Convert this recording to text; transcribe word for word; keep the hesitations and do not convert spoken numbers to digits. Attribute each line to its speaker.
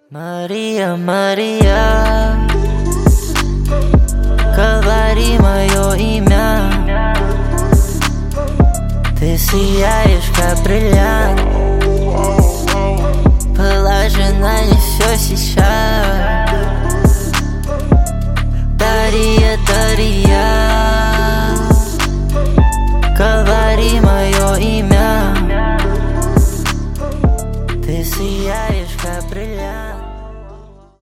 Speaker 1: Мария, Мария, говори мое имя. Ты сияешь, как бриллиант. Положи на не все сейчас.